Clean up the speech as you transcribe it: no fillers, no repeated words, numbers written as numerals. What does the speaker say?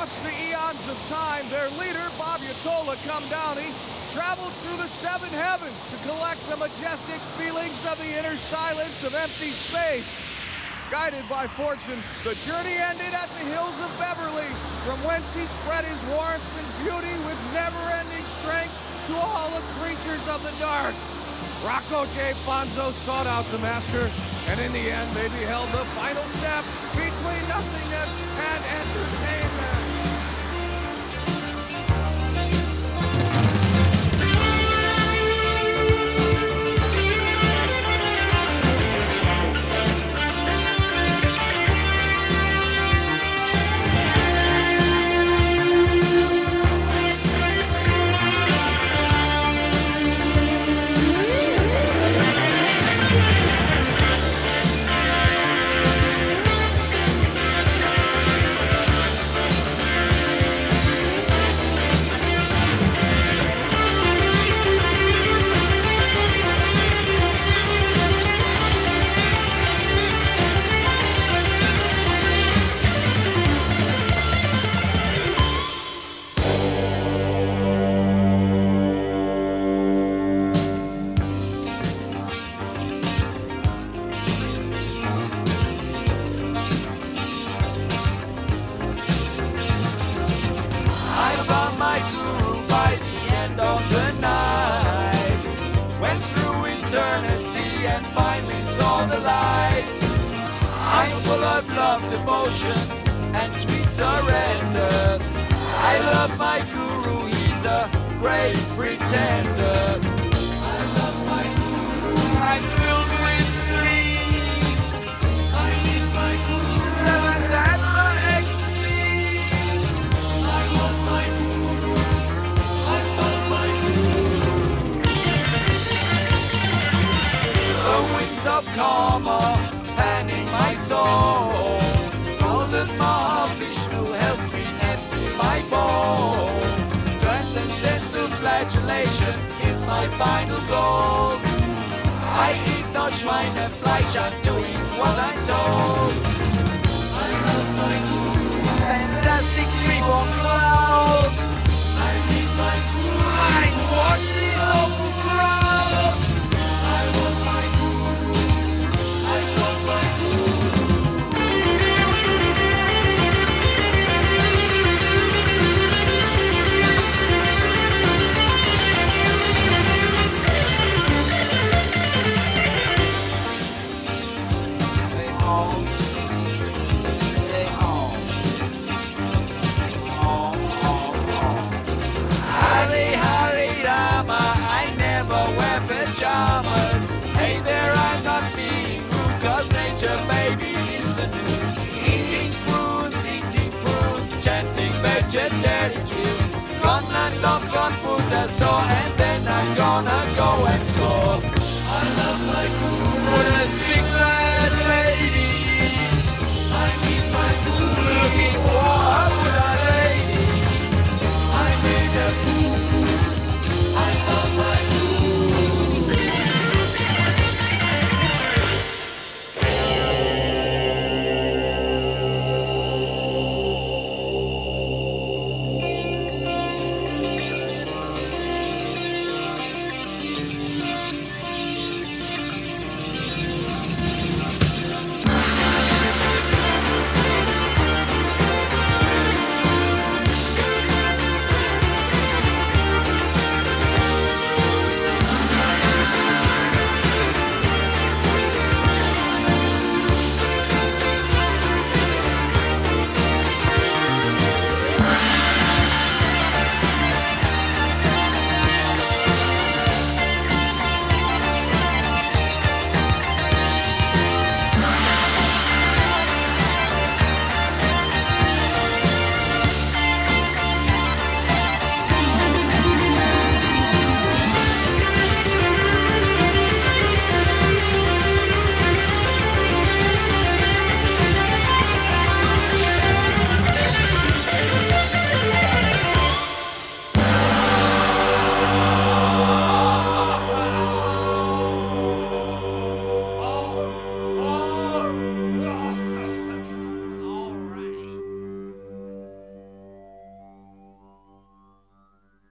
Across the eons of time, their leader, Babyatola Kamdani, traveled through the seven heavens to collect the majestic feelings of the inner silence of empty space. Guided by fortune, the journey ended at the hills of Beverly, from whence he spread his warmth and beauty with never-ending strength to all the creatures of the dark. Rocco J. Fonzo sought out the master, and in the end they beheld the final step between nothingness and entertainment. And finally saw the light. I'm full of love, devotion, and sweet surrender. I love my guru, he's a great pretender. I love my guru, I'm filled with dreams. I need my guru, seventh at the ecstasy. I want my guru, I found my guru. The winds of karma panning my soul. Golden Mahavishnu helps me empty my bowl. Transcendental flagellation is my final goal. I eat no Schweinefleisch, I'm doing what I'm told. I love my guru. Fantastic freeborn clouds. I need my guru. Mind wash these awful crowds. I want my guru. I found my Say home. Hare Hare Rama, I never wear pajamas. Hey there, I'm not being rude, cause nature, baby, is the new. Eating prunes, chanting vegetarian tunes. Gone and not gone.